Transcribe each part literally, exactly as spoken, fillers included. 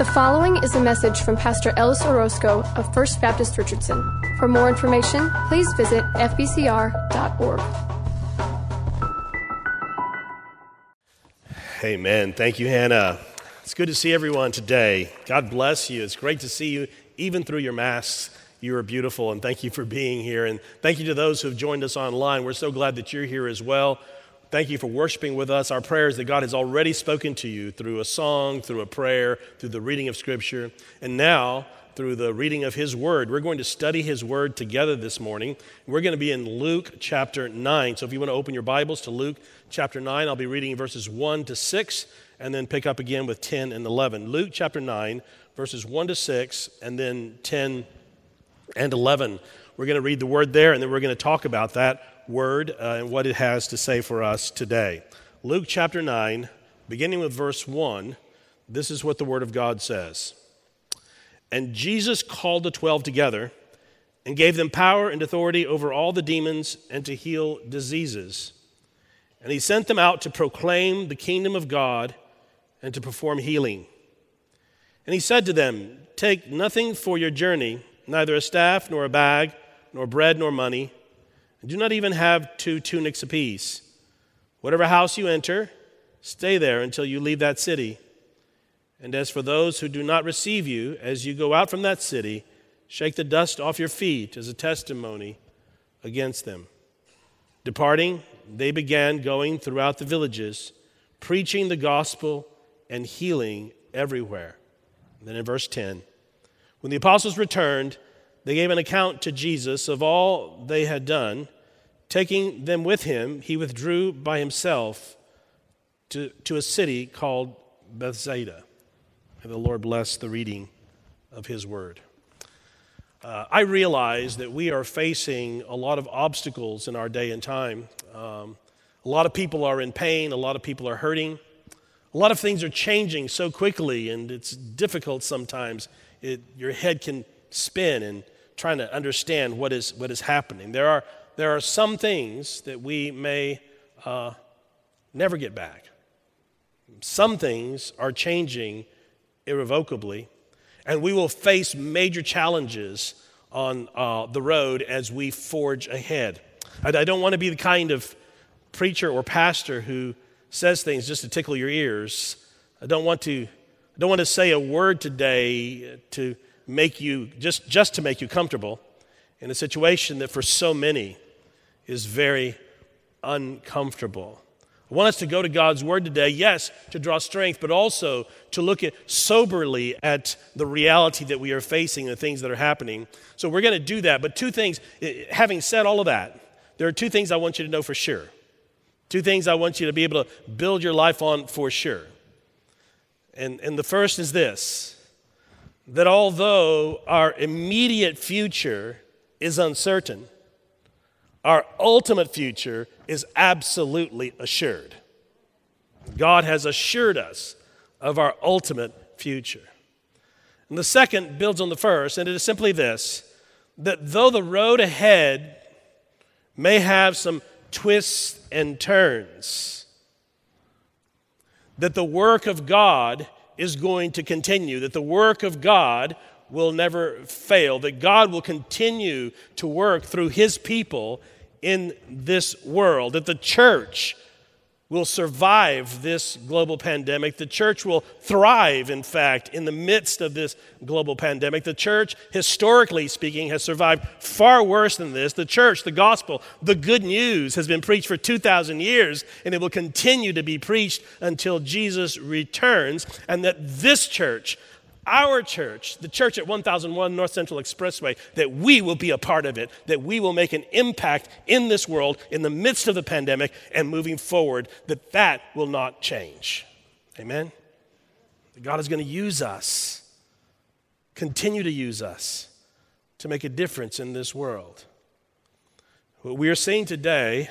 The following is a message from Pastor Ellis Orozco of First Baptist Richardson. For more information, please visit f b c r dot org. Amen. Thank you, Hannah. It's good to see everyone today. God bless you. It's great to see you, even through your masks. You are beautiful, and thank you for being here. And thank you to those who have joined us online. We're so glad that you're here as well. Thank you for worshiping with us. Our prayer is that God has already spoken to you through a song, through a prayer, through the reading of Scripture, and now through the reading of His Word. We're going to study His Word together this morning. We're going to be in Luke chapter nine. So if you want to open your Bibles to Luke chapter nine, I'll be reading verses one to six, and then pick up again with ten and eleven. Luke chapter nine, verses one to six, and then ten and eleven. We're going to read the Word there, and then we're going to talk about that Word uh, and what it has to say for us today. Luke chapter nine, beginning with verse one, this is what the Word of God says. And Jesus called the twelve together and gave them power and authority over all the demons and to heal diseases. And He sent them out to proclaim the kingdom of God and to perform healing. And He said to them, take nothing for your journey, neither a staff nor a bag, nor bread nor money, and do not even have two tunics apiece. Whatever house you enter, stay there until you leave that city. And as for those who do not receive you, as you go out from that city, shake the dust off your feet as a testimony against them. Departing, they began going throughout the villages, preaching the gospel and healing everywhere. And then in verse ten, when the apostles returned, they gave an account to Jesus of all they had done. Taking them with him, he withdrew by himself to, to a city called Bethsaida. And the Lord bless the reading of His Word. Uh, I realize that we are facing a lot of obstacles in our day and time. Um, a lot of people are in pain. A lot of people are hurting. A lot of things are changing so quickly, and it's difficult sometimes. It, your head can spin and trying to understand what is what is happening. There are there are some things that we may uh, never get back. Some things are changing irrevocably, and we will face major challenges on uh, the road as we forge ahead. I, I don't want to be the kind of preacher or pastor who says things just to tickle your ears. I don't want to I don't want to say a word today to make you just just to make you comfortable in a situation that for so many is very uncomfortable. I want us to go to God's Word today, yes, to draw strength, but also to look at soberly at the reality that we are facing, the things that are happening. So we're going to do that. But two things, having said all of that, there are two things I want you to know for sure. Two things I want you to be able to build your life on for sure. And, and the first is this, that although our immediate future is uncertain, our ultimate future is absolutely assured. God has assured us of our ultimate future. And the second builds on the first, and it is simply this, that though the road ahead may have some twists and turns, that the work of God is going to continue, that the work of God will never fail, that God will continue to work through His people in this world, that the church will survive this global pandemic. The church will thrive, in fact, in the midst of this global pandemic. The church, historically speaking, has survived far worse than this. The church, the gospel, the good news has been preached for two thousand years, and it will continue to be preached until Jesus returns, and that this church, our church, the church at one thousand one North Central Expressway, that we will be a part of it, that we will make an impact in this world in the midst of the pandemic and moving forward, that that will not change. Amen? God is going to use us, continue to use us to make a difference in this world. What we are seeing today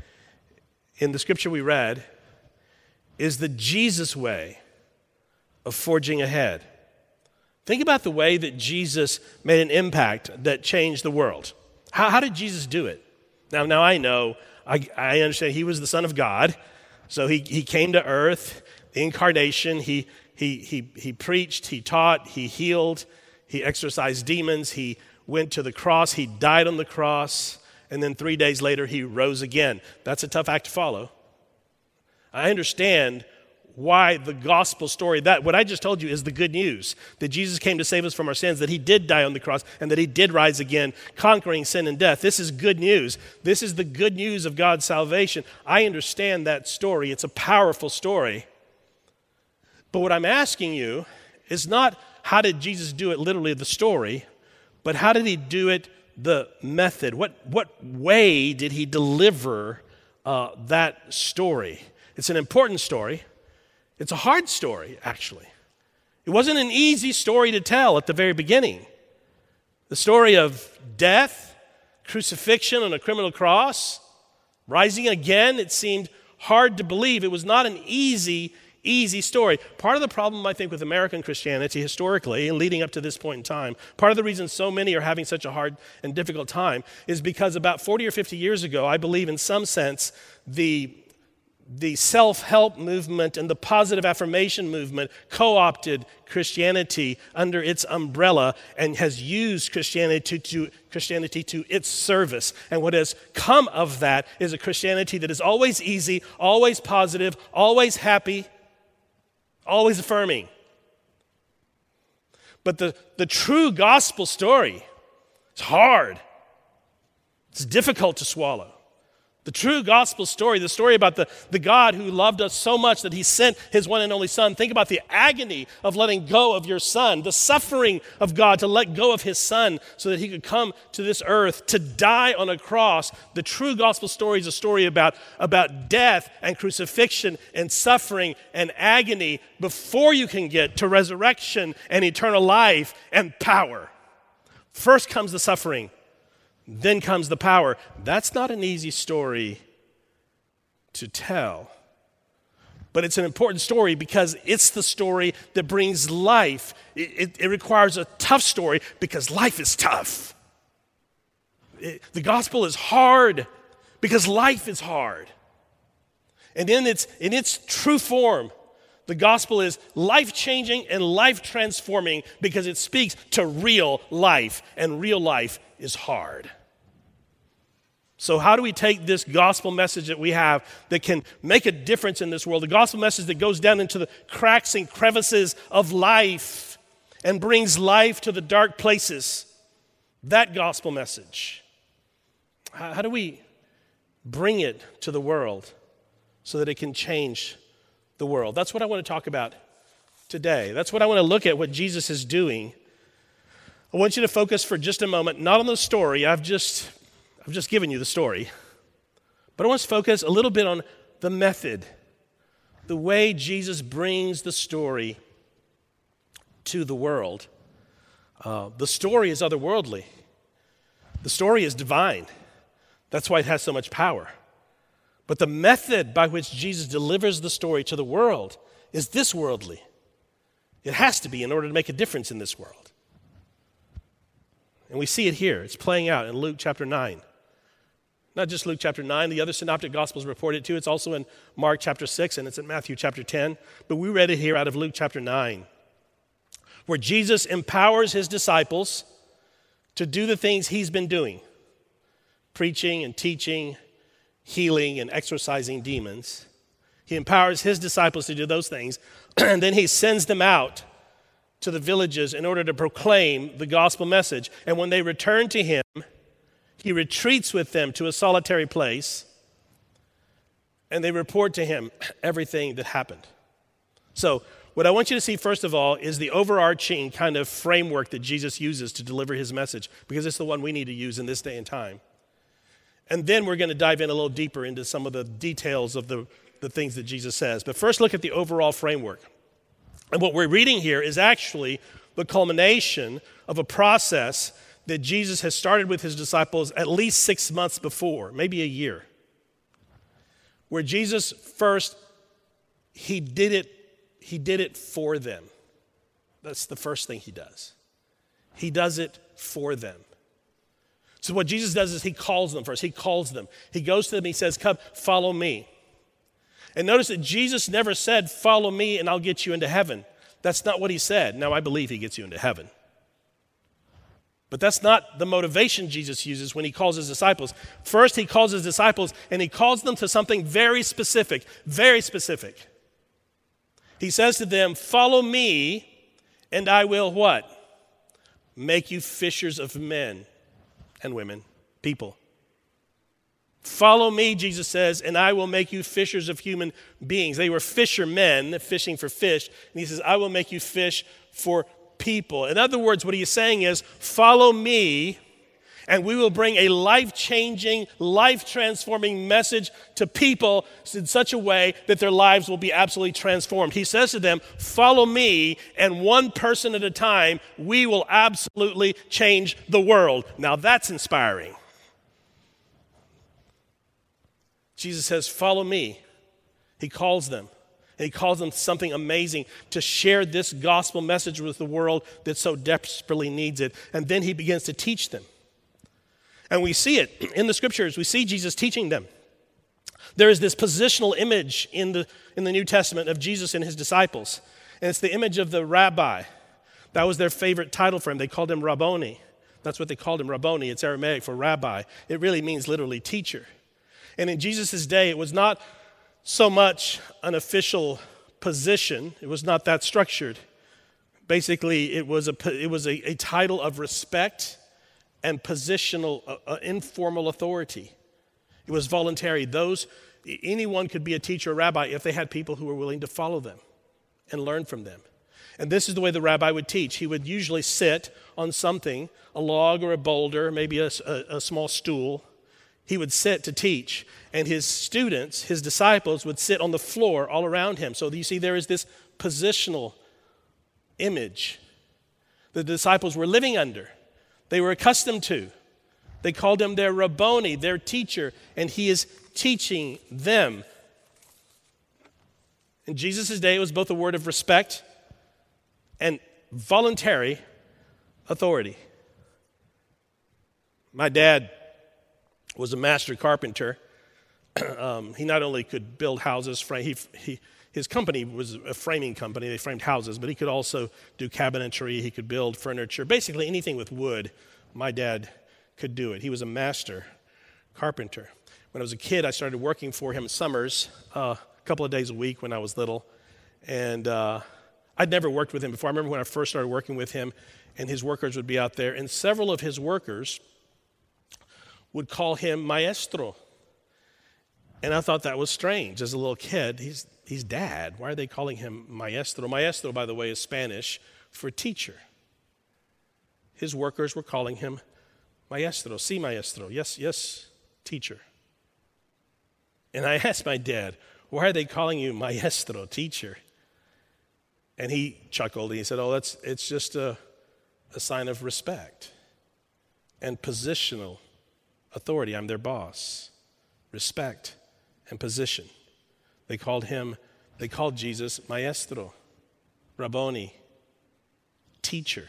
in the scripture we read is the Jesus way of forging ahead. Think about the way that Jesus made an impact that changed the world. How, how did Jesus do it? Now, now I know, I, I understand He was the Son of God, so he, he came to earth, the incarnation, he he, he, he preached, he taught, he healed, he exorcised demons, he went to the cross, he died on the cross, and then three days later he rose again. That's a tough act to follow. I understand why the gospel story, that what I just told you is the good news, that Jesus came to save us from our sins, that he did die on the cross, and that he did rise again, conquering sin and death. This is good news. This is the good news of God's salvation. I understand that story. It's a powerful story. But what I'm asking you is not how did Jesus do it literally, the story, but how did he do it, the method? What, what way did he deliver uh, that story? It's an important story. It's a hard story, actually. It wasn't an easy story to tell at the very beginning. The story of death, crucifixion on a criminal cross, rising again, it seemed hard to believe. It was not an easy, easy story. Part of the problem, I think, with American Christianity historically and leading up to this point in time, part of the reason so many are having such a hard and difficult time is because about forty or fifty years ago, I believe in some sense, the The self-help movement and the positive affirmation movement co-opted Christianity under its umbrella and has used Christianity to, to, Christianity to its service. And what has come of that is a Christianity that is always easy, always positive, always happy, always affirming. But the, the true gospel story is hard. It's difficult to swallow. The true gospel story, the story about the, the God who loved us so much that he sent his one and only son. Think about the agony of letting go of your son, the suffering of God to let go of his son so that he could come to this earth to die on a cross. The true gospel story is a story about, about death and crucifixion and suffering and agony before you can get to resurrection and eternal life and power. First comes the suffering. Then comes the power. That's not an easy story to tell. But it's an important story because it's the story that brings life. It, it, it requires a tough story because life is tough. It, the gospel is hard because life is hard. And in its, in its true form, the gospel is life-changing and life-transforming because it speaks to real life, and real life is hard. So how do we take this gospel message that we have that can make a difference in this world, the gospel message that goes down into the cracks and crevices of life and brings life to the dark places, that gospel message, how, how do we bring it to the world so that it can change the world? That's what I want to talk about today. That's what I want to look at, what Jesus is doing. I want you to focus for just a moment, not on the story. I've just, I've just given you the story. But I want to focus a little bit on the method, the way Jesus brings the story to the world. Uh, the story is otherworldly. The story is divine. That's why it has so much power. But the method by which Jesus delivers the story to the world is this worldly. It has to be in order to make a difference in this world. And we see it here. It's playing out in Luke chapter nine. Not just Luke chapter nine. The other synoptic gospels report it too. It's also in Mark chapter six and it's in Matthew chapter ten. But we read it here out of Luke chapter nine, where Jesus empowers his disciples to do the things he's been doing, preaching and teaching, healing and exorcising demons. He empowers his disciples to do those things, and then he sends them out to the villages in order to proclaim the gospel message. And when they return to him, he retreats with them to a solitary place, and they report to him everything that happened. So what I want you to see, first of all, is the overarching kind of framework that Jesus uses to deliver his message, because it's the one we need to use in this day and time. And then we're going to dive in a little deeper into some of the details of the, the things that Jesus says. But first, look at the overall framework. And what we're reading here is actually the culmination of a process that Jesus has started with his disciples at least six months before, maybe a year, where Jesus first, he did it, he did it for them. That's the first thing he does. He does it for them. So what Jesus does is he calls them first. He calls them. He goes to them. He says, come, follow me. And notice that Jesus never said, follow me and I'll get you into heaven. That's not what he said. Now, I believe he gets you into heaven. But that's not the motivation Jesus uses when he calls his disciples. First, he calls his disciples, and he calls them to something very specific, very specific. He says to them, follow me, and I will what? Make you fishers of men and women, people. Follow me, Jesus says, and I will make you fishers of human beings. They were fishermen, fishing for fish. And he says, I will make you fish for people. In other words, what he is saying is, follow me, and we will bring a life-changing, life-transforming message to people in such a way that their lives will be absolutely transformed. He says to them, follow me, and one person at a time, we will absolutely change the world. Now that's inspiring. Jesus says, follow me. He calls them. And he calls them something amazing to share this gospel message with the world that so desperately needs it. And then he begins to teach them. And we see it in the scriptures. We see Jesus teaching them. There is this positional image in the, in the New Testament of Jesus and his disciples. And it's the image of the rabbi. That was their favorite title for him. They called him Rabboni. That's what they called him, Rabboni. It's Aramaic for rabbi. It really means literally teacher. And in Jesus' day, it was not so much an official position. It was not that structured. Basically, it was a, it was a, a title of respect and positional, uh, uh, informal authority. It was voluntary. Those, anyone could be a teacher or rabbi if they had people who were willing to follow them and learn from them. And this is the way the rabbi would teach. He would usually sit on something, a log or a boulder, maybe a, a, a small stool. He would sit to teach, and his students, his disciples, would sit on the floor all around him. So you see, there is this positional image the disciples were living under. They were accustomed to. They called him their Rabboni, their teacher, and he is teaching them. In Jesus' day, it was both a word of respect and voluntary authority. My dad was a master carpenter. um, he not only could build houses, frame, he, he, his company was a framing company. They framed houses, but he could also do cabinetry. He could build furniture. Basically anything with wood, my dad could do it. He was a master carpenter. When I was a kid, I started working for him summers, uh, a couple of days a week when I was little. And uh, I'd never worked with him before. I remember when I first started working with him, and his workers would be out there, and several of his workers would call him maestro. And I thought that was strange. As a little kid, he's, he's dad. Why are they calling him maestro? Maestro, by the way, is Spanish for teacher. His workers were calling him maestro. Si, maestro. Yes, yes, teacher. And I asked my dad, why are they calling you maestro, teacher? And he chuckled and he said, oh, that's it's just a, a sign of respect and positional authority. I'm their boss. Respect and position. They called him, they called Jesus maestro, Rabboni, teacher.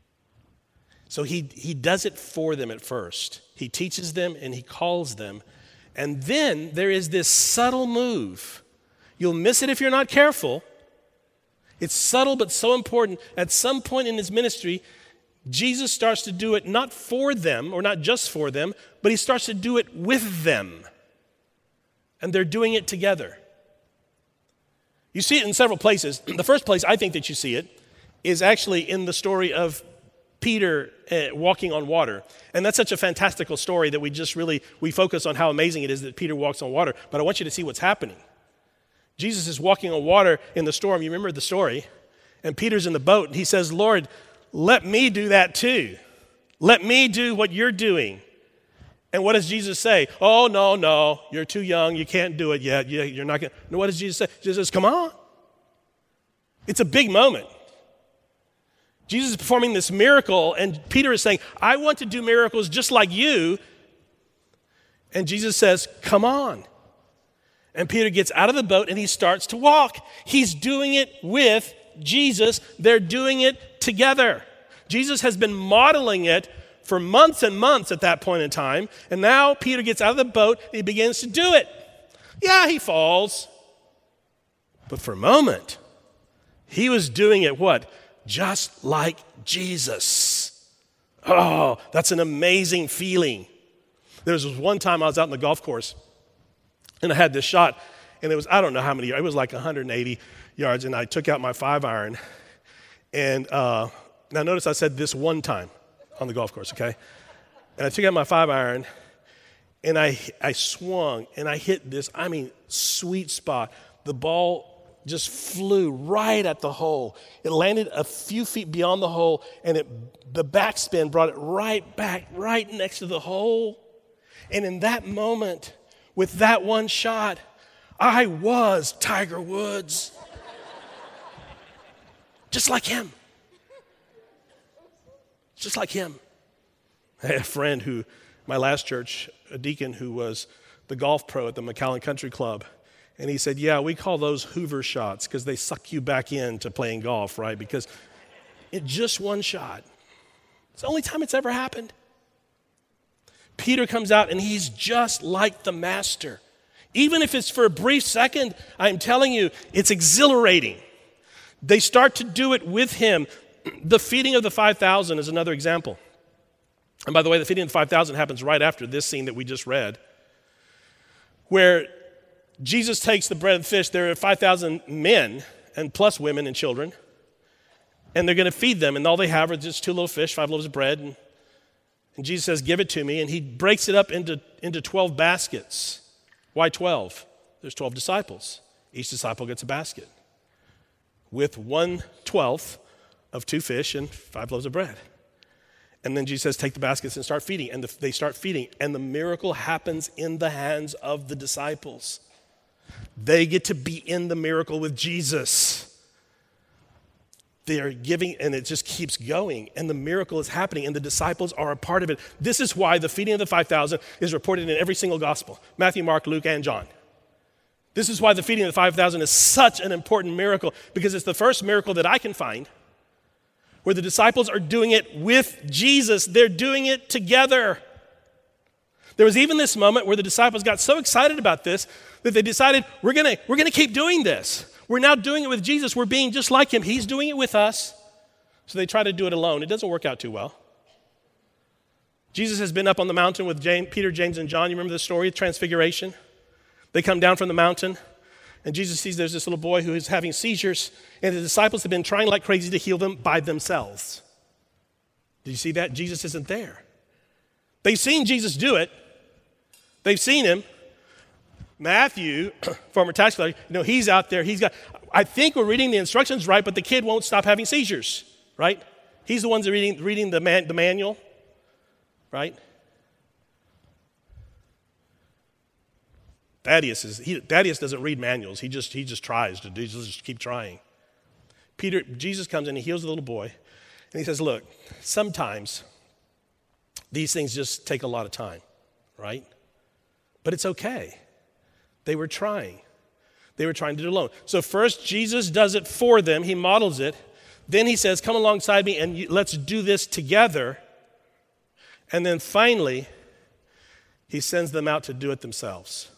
So he, he does it for them at first. He teaches them and he calls them. And then there is this subtle move. You'll miss it if you're not careful. It's subtle but so important. At some point in his ministry, Jesus starts to do it not for them, or not just for them, but he starts to do it with them. And they're doing it together. You see it in several places. The first place I think that you see it is actually in the story of Peter uh, walking on water. And that's such a fantastical story that we just really, we focus on how amazing it is that Peter walks on water. But I want you to see what's happening. Jesus is walking on water in the storm. You remember the story? And Peter's in the boat, and he says, Lord, let me do that too. Let me do what you're doing. And what does Jesus say? Oh, no, no, you're too young. You can't do it yet. You're not going to. No, what does Jesus say? Jesus says, come on. It's a big moment. Jesus is performing this miracle, and Peter is saying, I want to do miracles just like you. And Jesus says, come on. And Peter gets out of the boat, and he starts to walk. He's doing it with Jesus. They're doing it together. Jesus has been modeling it for months and months at that point in time. And now Peter gets out of the boat and he begins to do it. Yeah, he falls. But for a moment, He was doing it what? Just like Jesus. Oh, that's an amazing feeling. There was one time I was out on the golf course, and I had this shot, and it was, I don't know how many, it was like one hundred eighty yards, and I took out my five iron, and uh, now notice I said this one time on the golf course, okay? And I took out my five iron, and I I swung, and I hit this, I mean, sweet spot. The ball just flew right at the hole. It landed a few feet beyond the hole, and it the backspin brought it right back, right next to the hole. And in that moment, with that one shot, I was Tiger Woods. Just like him. Just like him. I had a friend who, my last church, a deacon who was the golf pro at the McAllen Country Club. And he said, yeah, we call those Hoover shots because they suck you back into playing golf, right? Because it just one shot. It's the only time it's ever happened. Peter comes out and he's just like the master. Even if it's for a brief second, I'm telling you, it's exhilarating. They start to do it with him. The feeding of the five thousand is another example. And by the way, the feeding of the five thousand happens right after this scene that we just read, where Jesus takes the bread and fish. There are five thousand men, and plus women and children, and they're going to feed them, and all they have are just two little fish, five loaves of bread, and, and Jesus says, give it to me, and he breaks it up into, into twelve baskets. Why twelve? There's twelve disciples. Each disciple gets a basket with one twelfth of two fish and five loaves of bread. And then Jesus says, take the baskets and start feeding. And the, they start feeding. And the miracle happens in the hands of the disciples. They get to be in the miracle with Jesus. They are giving, and it just keeps going. And the miracle is happening, and the disciples are a part of it. This is why the feeding of the five thousand is reported in every single gospel. Matthew, Mark, Luke, and John. This is why the feeding of the five thousand is such an important miracle, because it's the first miracle that I can find where the disciples are doing it with Jesus. They're doing it together. There was even this moment where the disciples got so excited about this that they decided, we're gonna, we're gonna keep doing this. We're now doing it with Jesus. We're being just like him. He's doing it with us. So they try to do it alone. It doesn't work out too well. Jesus has been up on the mountain with James, Peter, James, and John. You remember the story of Transfiguration? They come down from the mountain, and Jesus sees there's this little boy who is having seizures, and the disciples have been trying like crazy to heal them by themselves. Did you see that? Jesus isn't there. They've seen Jesus do it. They've seen him. Matthew, former tax collector, you know, he's out there. He's got, I think we're reading the instructions right, but the kid won't stop having seizures, right? He's the one that's reading, reading the, man, the manual, right? Thaddeus, is, he, Thaddeus doesn't read manuals. He just, he just tries to do, just keep trying. Peter, Jesus comes in, he heals the little boy, and he says, look, sometimes these things just take a lot of time, right? But it's okay. They were trying. They were trying to do it alone. So first, Jesus does it for them. He models it. Then he says, come alongside me and you, let's do this together. And then finally, he sends them out to do it themselves.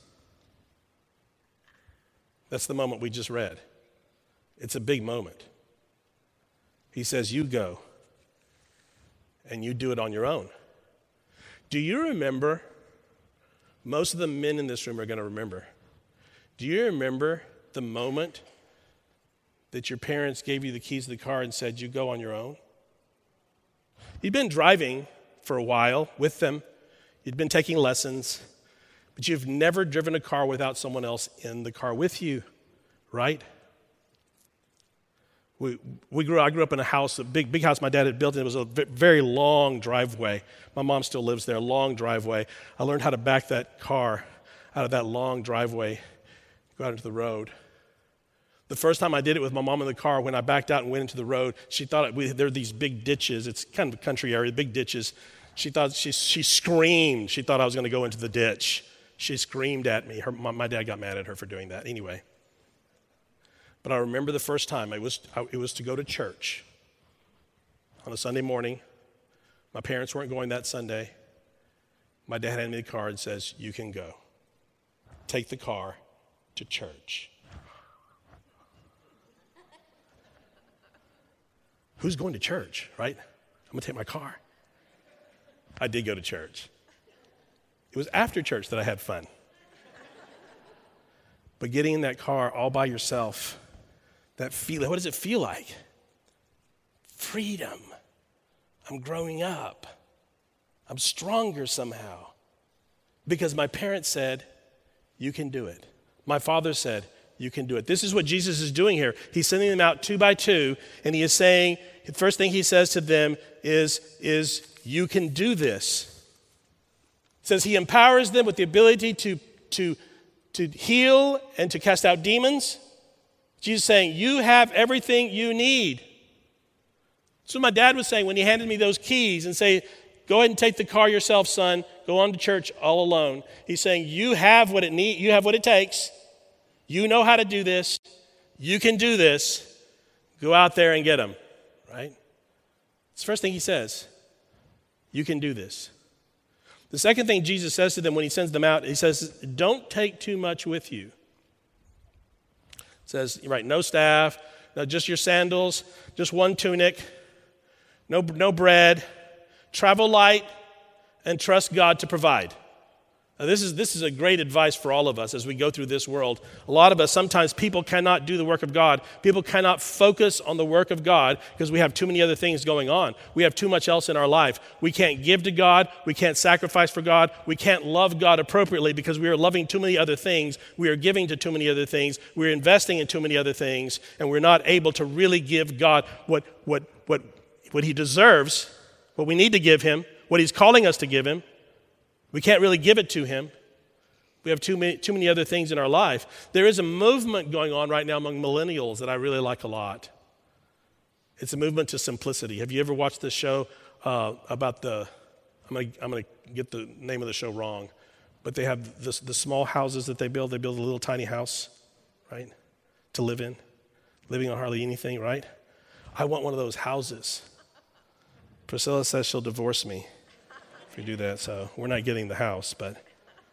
That's the moment we just read. It's a big moment. He says, you go and you do it on your own. Do you remember? Most of the men in this room are going to remember. Do you remember the moment that your parents gave you the keys to the car and said, you go on your own? You'd been driving for a while with them. You'd been taking lessons, but you've never driven a car without someone else in the car with you, right? We, we grew. I grew up in a house, a big, big house my dad had built, and it was a very long driveway. My mom still lives there, long driveway. I learned how to back that car out of that long driveway, go out into the road. The first time I did it with my mom in the car, when I backed out and went into the road, she thought it, we, there were these big ditches. It's kind of a country area, big ditches. She thought she she screamed. She thought I was going to go into the ditch. She screamed at me. Her, my, my dad got mad at her for doing that. Anyway. But I remember the first time, it was, it was to go to church on a Sunday morning. My parents weren't going that Sunday. My dad handed me the car and says, you can go. Take the car to church. who's going to church, right? I'm going to take my car. I did go to church. It was after church that I had fun. But getting in that car all by yourself, that feeling, what does it feel like? Freedom. I'm growing up. I'm stronger somehow. Because my parents said, you can do it. My father said, you can do it. This is what Jesus is doing here. He's sending them out two by two, and he is saying, the first thing he says to them is, is you can do this. It says he empowers them with the ability to, to, to heal and to cast out demons. Jesus is saying, you have everything you need. That's what my dad was saying when he handed me those keys and say, go ahead and take the car yourself, son. Go on to church all alone. He's saying, you have what it need, you have what it takes. You know how to do this. You can do this. Go out there and get them, right? It's the first thing he says. You can do this. The second thing Jesus says to them when he sends them out, he says, don't take too much with you. It says, right, no staff, no, just your sandals, just one tunic, no, no bread, travel light, and trust God to provide. Now, this is, this is a great advice for all of us as we go through this world. A lot of us, sometimes people cannot do the work of God. People cannot focus on the work of God because we have too many other things going on. We have too much else in our life. We can't give to God. We can't sacrifice for God. We can't love God appropriately because we are loving too many other things. We are giving to too many other things. We're investing in too many other things, and we're not able to really give God what, what, what, what he deserves, what we need to give him, what he's calling us to give him. We can't really give it to him. We have too many, too many other things in our life. There is a movement going on right now among millennials that I really like a lot. It's a movement to simplicity. Have you ever watched this show uh, about the, I'm going to I'm going to get the name of the show wrong, but they have this, the small houses that they build. They build a little tiny house, right, to live in, living on hardly anything, right? I want one of those houses. Priscilla says she'll divorce me if we do that, so we're not getting the house, but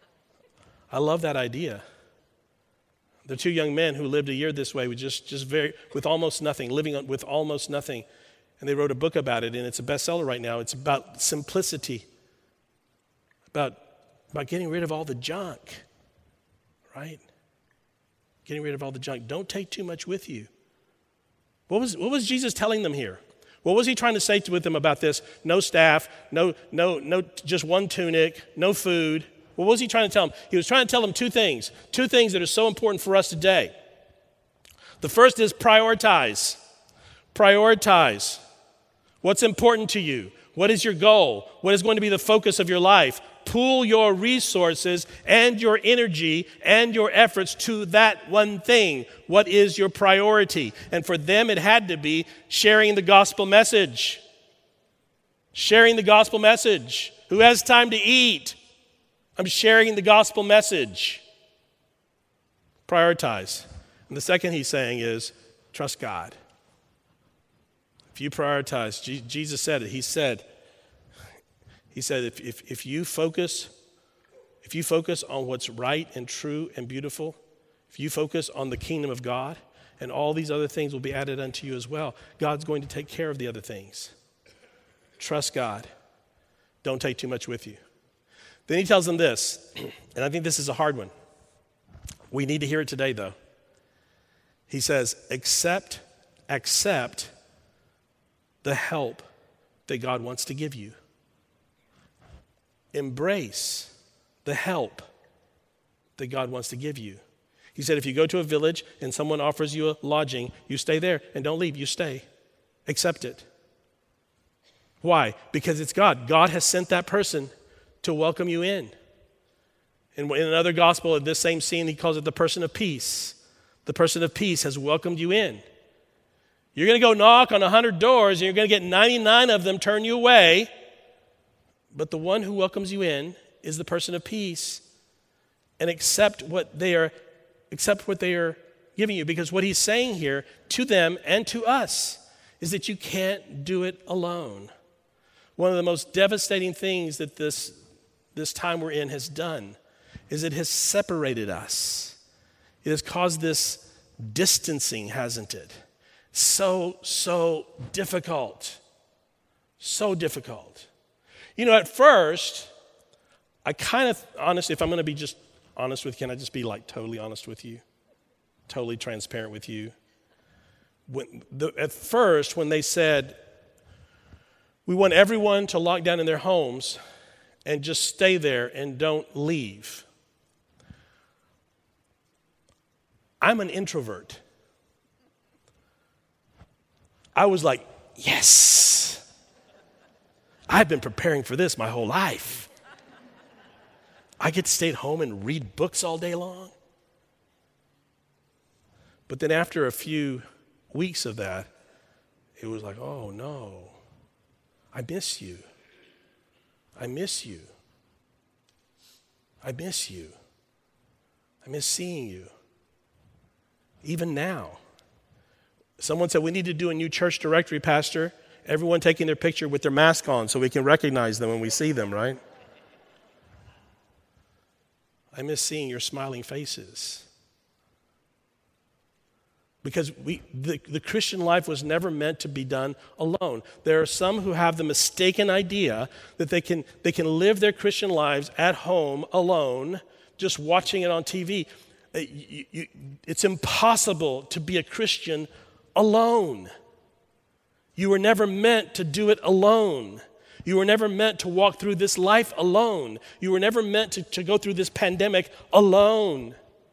I love that idea. The two young men who lived a year this way with just, just very, with almost nothing, living with almost nothing, and they wrote a book about it, and it's a bestseller right now. It's about simplicity, about, about getting rid of all the junk, right? Getting rid of all the junk. Don't take too much with you. What was, what was Jesus telling them here? What was he trying to say to, with them about this? No staff, no, no, no, just one tunic, no food. What was he trying to tell them? He was trying to tell them two things, two things that are so important for us today. The first is prioritize. Prioritize. What's important to you? What is your goal? What is going to be the focus of your life? Pool your resources and your energy and your efforts to that one thing. What is your priority? And for them, it had to be sharing the gospel message. Sharing the gospel message. Who has time to eat? I'm sharing the gospel message. Prioritize. And the second he's saying is trust God. If you prioritize, G- Jesus said it. He said, He said, if, if, if you focus, if you focus on what's right and true and beautiful, if you focus on the kingdom of God, and all these other things will be added unto you as well, God's going to take care of the other things. Trust God. Don't take too much with you. Then he tells them this, and I think this is a hard one. We need to hear it today, though. He says, accept, accept the help that God wants to give you. Embrace the help that God wants to give you. He said, if you go to a village and someone offers you a lodging, you stay there and don't leave, you stay. Accept it. Why? Because it's God. God has sent that person to welcome you in. In, in another gospel, in this same scene, he calls it the person of peace. The person of peace has welcomed you in. You're going to go knock on one hundred doors and you're going to get ninety-nine of them turn you away. But the one who welcomes you in is the person of peace. And accept what they are, accept what they are giving you. Because what he's saying here to them and to us is that you can't do it alone. One of the most devastating things that this, this time we're in has done is it has separated us. It has caused this distancing, hasn't it? So, so difficult. So difficult. You know, at first, I kind of, honestly, if I'm going to be just honest with you, can I just be like totally honest with you? Totally transparent with you? When the, at first, when they said, we want everyone to lock down in their homes and just stay there and don't leave. I'm an introvert. I was like, yes. I've been preparing for this my whole life. I get to stay at home and read books all day long. But then after a few weeks of that, it was like, oh no, I miss you. I miss you. I miss you. I miss seeing you. Even now. Someone said, we need to do a new church directory, Pastor. Everyone taking their picture with their mask on so we can recognize them when we see them, right? I miss seeing your smiling faces. Because we, the, the Christian life was never meant to be done alone. There are some who have the mistaken idea that they can, they can live their Christian lives at home alone, just watching it on T V. You, you, it's impossible to be a Christian alone. You were never meant to do it alone. You were never meant to walk through this life alone. You were never meant to, to go through this pandemic alone.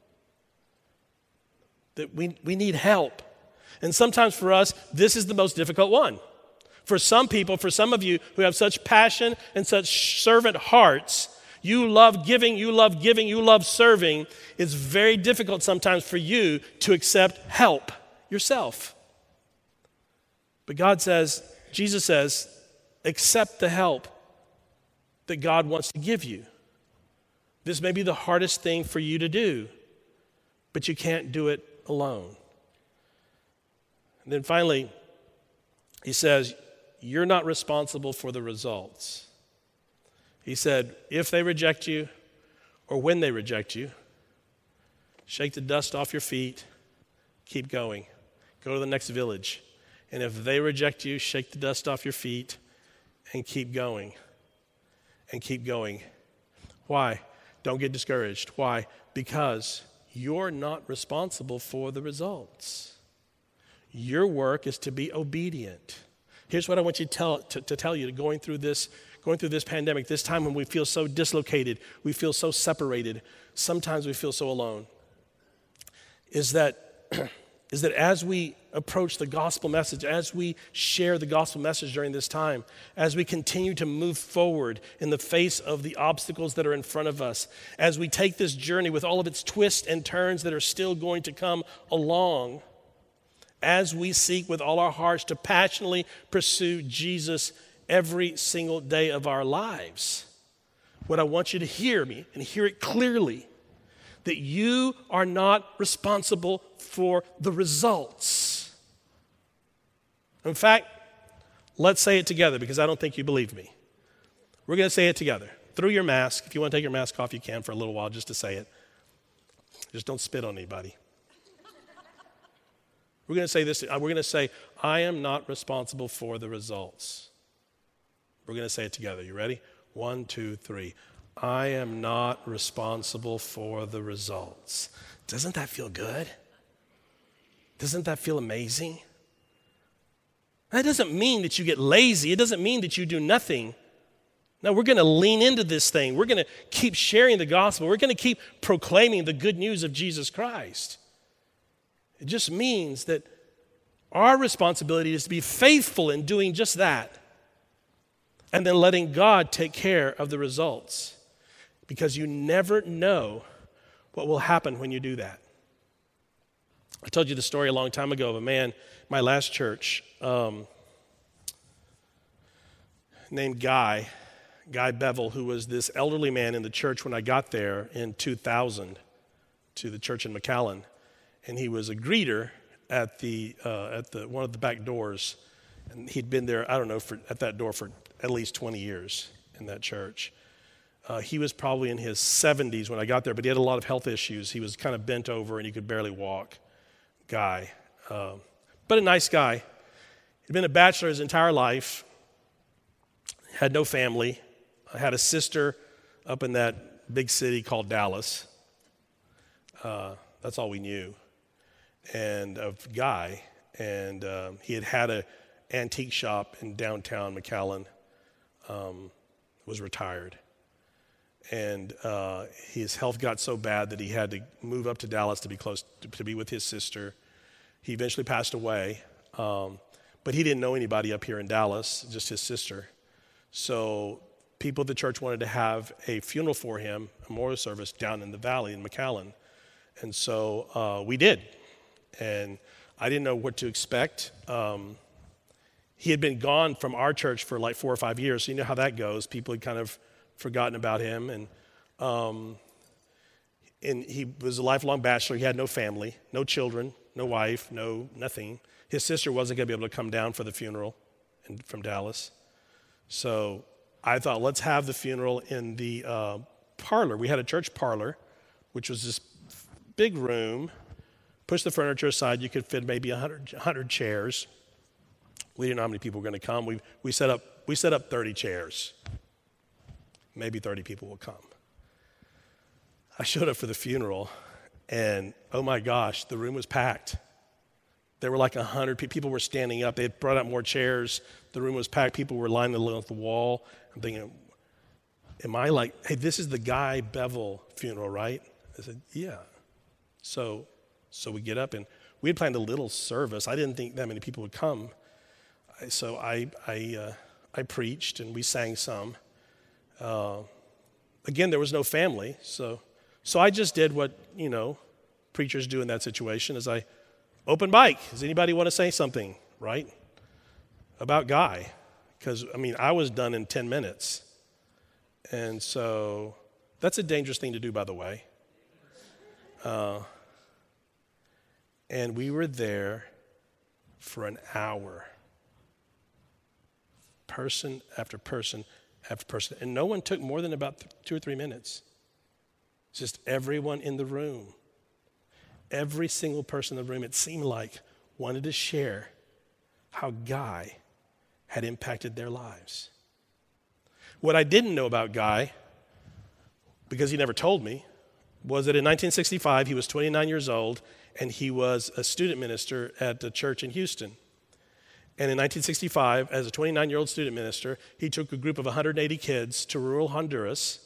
That we, we need help. And sometimes for us, this is the most difficult one. For some people, for some of you who have such passion and such servant hearts, you love giving, you love giving, you love serving, it's very difficult sometimes for you to accept help yourself. But God says, Jesus says, accept the help that God wants to give you. This may be the hardest thing for you to do, but you can't do it alone. And then finally, he says, you're not responsible for the results. He said, if they reject you or when they reject you, shake the dust off your feet, keep going. Go to the next village. And if they reject you, shake the dust off your feet and keep going. And keep going. Why? Don't get discouraged. Why? Because you're not responsible for the results. Your work is to be obedient. Here's what I want you to tell, to, to tell you going through this, going through this pandemic, this time when we feel so dislocated, we feel so separated, sometimes we feel so alone, is that, is that as we approach the gospel message, as we share the gospel message during this time, as we continue to move forward in the face of the obstacles that are in front of us, as we take this journey with all of its twists and turns that are still going to come along, as we seek with all our hearts to passionately pursue Jesus every single day of our lives, what I want you to hear me and hear it clearly, that you are not responsible for the results. In fact, let's say it together because I don't think you believe me. We're going to say it together. Through your mask. If you want to take your mask off, you can for a little while just to say it. Just don't spit on anybody. We're going to say this. We're going to say, I am not responsible for the results. We're going to say it together. You ready? One, two, three. I am not responsible for the results. Doesn't that feel good? Doesn't that feel amazing? That doesn't mean that you get lazy. It doesn't mean that you do nothing. No, we're going to lean into this thing. We're going to keep sharing the gospel. We're going to keep proclaiming the good news of Jesus Christ. It just means that our responsibility is to be faithful in doing just that and then letting God take care of the results because you never know what will happen when you do that. I told you the story a long time ago of a man, my last church, um, named Guy, Guy Bevel, who was this elderly man in the church when I got there in two thousand to the church in McAllen. And he was a greeter at the uh, at the one of the back doors. And he'd been there, I don't know, for, at that door for at least twenty years in that church. Uh, he was probably in his seventies when I got there, but he had a lot of health issues. He was kind of bent over and he could barely walk. Guy. Uh, but a nice guy. He'd been a bachelor his entire life, had no family, had a sister up in that big city called Dallas. Uh, that's all we knew. And a guy, and um, he had had a antique shop in downtown McAllen, um, was retired. And uh, his health got so bad that he had to move up to Dallas to be close, to, to be with his sister. He eventually passed away, um, but he didn't know anybody up here in Dallas, just his sister. So people at the church wanted to have a funeral for him, a memorial service down in the valley in McAllen. And so uh, we did. And I didn't know what to expect. Um, he had been gone from our church for like four or five years, so you know how that goes. People had kind of forgotten about him. And um, and he was a lifelong bachelor. He had no family, no children, no wife, no nothing. His sister wasn't going to be able to come down for the funeral in, from Dallas. So I thought, let's have the funeral in the uh, parlor. We had a church parlor, which was this big room. Push the furniture aside, you could fit maybe one hundred, one hundred chairs. We didn't know how many people were going to come. We, we, set up, we set up thirty chairs. Maybe thirty people will come. I showed up for the funeral, and oh my gosh, the room was packed. There were like one hundred people. People were standing up. They had brought out more chairs. The room was packed. People were lining along the wall. I'm thinking, am I like, hey, this is the Guy Bevel funeral, right? I said, yeah. So, so we get up, and we had planned a little service. I didn't think that many people would come. I, so I, I, uh, I preached, and we sang some. Uh, again, there was no family, so so I just did what, you know, preachers do in that situation, is I open mic. Does anybody want to say something, right, about Guy? Because, I mean, I was done in ten minutes. And so that's a dangerous thing to do, by the way. Uh, and we were there for an hour, person after person after person. And no one took more than about two or three minutes. Just everyone in the room. Every single person in the room, it seemed like, wanted to share how Guy had impacted their lives. What I didn't know about Guy, because he never told me, was that in nineteen sixty-five, he was twenty-nine years old, and he was a student minister at a church in Houston. And in nineteen sixty-five, as a twenty-nine-year-old student minister, he took a group of one hundred eighty kids to rural Honduras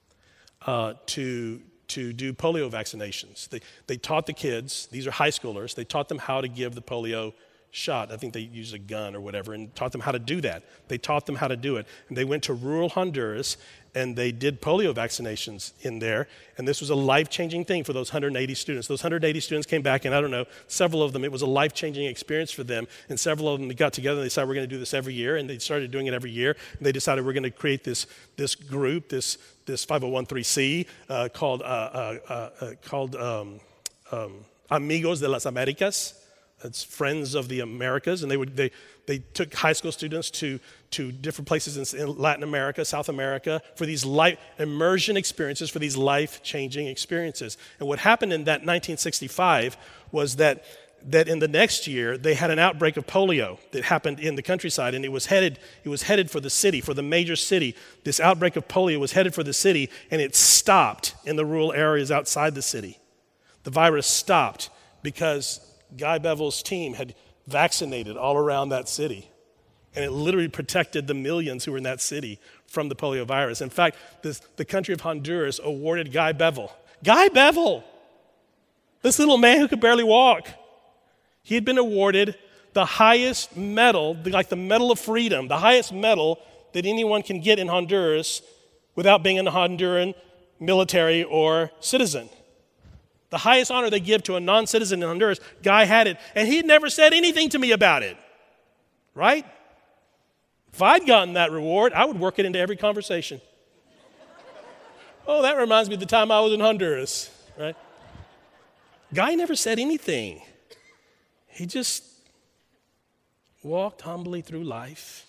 uh, to, to do polio vaccinations. They, they taught the kids, these are high schoolers, they taught them how to give the polio shot. I think they used a gun or whatever, and taught them how to do that. They taught them how to do it. And they went to rural Honduras, and they did polio vaccinations in there. And this was a life-changing thing for those one hundred eighty students. Those one hundred eighty students came back, and I don't know, several of them, it was a life-changing experience for them. And several of them they got together, and they decided, we're going to do this every year. And they started doing it every year. And they decided, we're going to create this, this group, this, this five oh one c uh, called, uh, uh, uh, uh, called um, um, Amigos de las Americas. It's Friends of the Americas, and they would they they took high school students to to different places in, in Latin America, South America, for these life immersion experiences, for these life-changing experiences. And what happened in that nineteen sixty-five was that that in the next year they had an outbreak of polio that happened in the countryside, and it was headed it was headed for the city, for the major city. This outbreak of polio was headed for the city, and it stopped in the rural areas outside the city. The virus stopped because Guy Bevel's team had vaccinated all around that city, and it literally protected the millions who were in that city from the polio virus. In fact, this, the country of Honduras awarded Guy Bevel, Guy Bevel, this little man who could barely walk, he had been awarded the highest medal, like the Medal of Freedom, the highest medal that anyone can get in Honduras without being a Honduran military or citizen. The highest honor they give to a non-citizen in Honduras, Guy had it, and he'd never said anything to me about it, right? If I'd gotten that reward, I would work it into every conversation. Oh, that reminds me of the time I was in Honduras, right? Guy never said anything. He just walked humbly through life,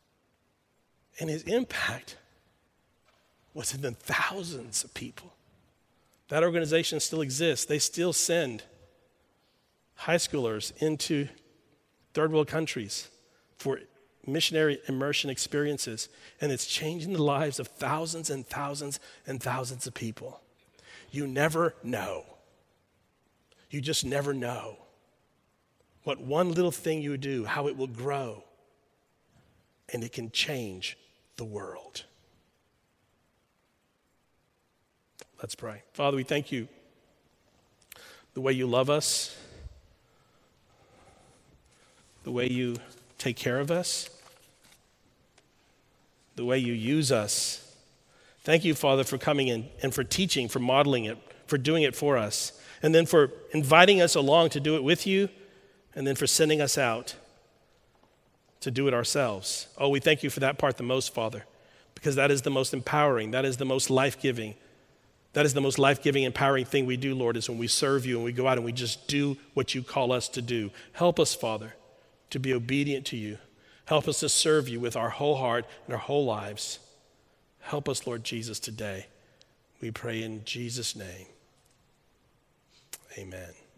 and his impact was in the thousands of people. That organization still exists. They still send high schoolers into third world countries for missionary immersion experiences, and it's changing the lives of thousands and thousands and thousands of people. You never know. You just never know what one little thing you do, how it will grow, and it can change the world. Let's pray. Father, we thank you the way you love us, the way you take care of us, the way you use us. Thank you, Father, for coming in and for teaching, for modeling it, for doing it for us, and then for inviting us along to do it with you, and then for sending us out to do it ourselves. Oh, we thank you for that part the most, Father, because that is the most empowering, that is the most life-giving. That is the most life-giving, empowering thing we do, Lord, is when we serve you and we go out and we just do what you call us to do. Help us, Father, to be obedient to you. Help us to serve you with our whole heart and our whole lives. Help us, Lord Jesus, today. We pray in Jesus' name. Amen.